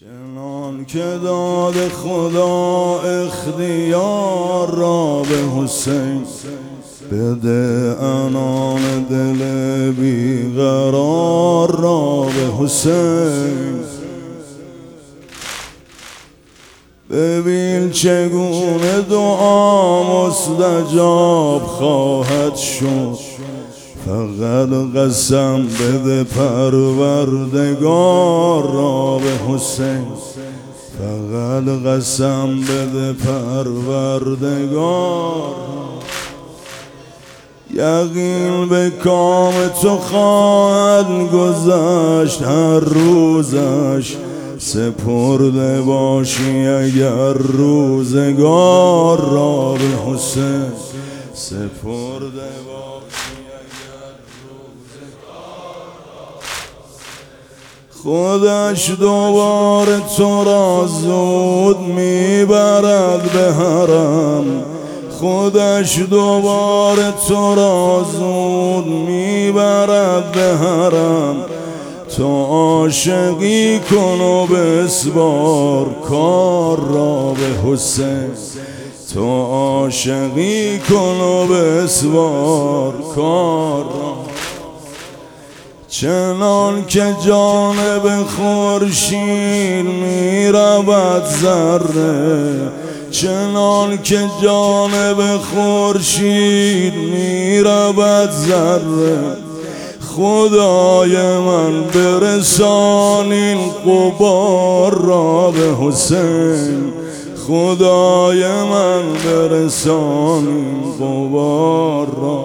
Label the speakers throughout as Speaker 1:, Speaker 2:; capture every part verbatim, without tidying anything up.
Speaker 1: چنان که داد خدا اختیار را به حسین، بده انان دل بیقرار را به حسین. ببین چگونه دعا مستجاب خواهد شد، فقط قسم بده پروردگار را به حسین، فقط قسم بده پروردگار. یقین به کام تو خواهد گذشت هر روزش، سپرده باشی اگر روزگار را به حسین، سپرده باشی اگر روزگار را. خودش دوباره تو را زود میبرد به حرم، خودش دوباره تو را زود میبرد به حرم. تو عاشقی کن و بسپار کار را به حسین، تو عاشقی کن و بسپار کار را. چنان که جانب خورشید می رود ذره، چنان که جانب خورشید می رود ذره، خدای من برسان این غبار را به حسین، خدای من برسان این غبار را.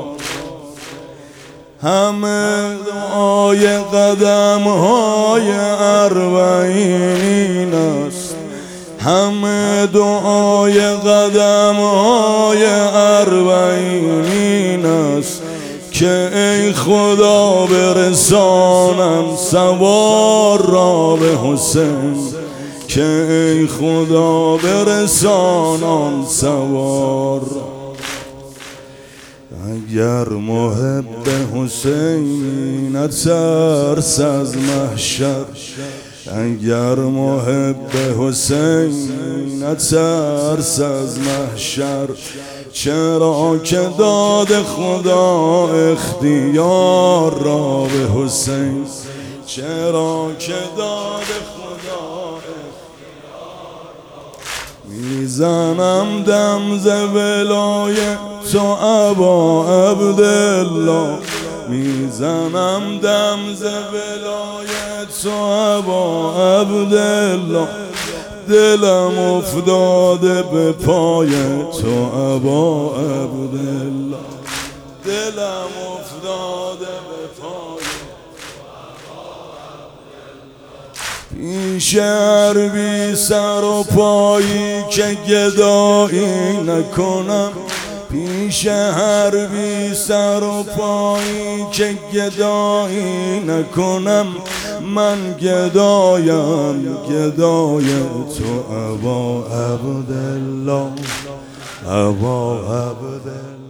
Speaker 1: همه دعای قدم های اربعین است، همه دعای قدم های اربعین است، که ای خدا برسانم سوار را به حسین، که ای خدا برسانم سوار را. اگر محب حسین نترس از محشر، اگر محب حسین نترس از محشر، چرا که داد خدا اختیار را به حسین، چرا که داد خدا اختیار را. میزنم دم ز ولایت تو ابا عبدالله، میزنم دم ز ولایت تو ابا عبدالله. دلم افتاده به پای تو ابا عبدالله، دلم افتاده به پای تو ابا عبدالله. پیش هر بی سر و پایی که گدایی نکنم، پیش هر بی سر و پایی که گدایی نکنم. من گدایم گدای تو ابا عبدالله، ابا عبدالله.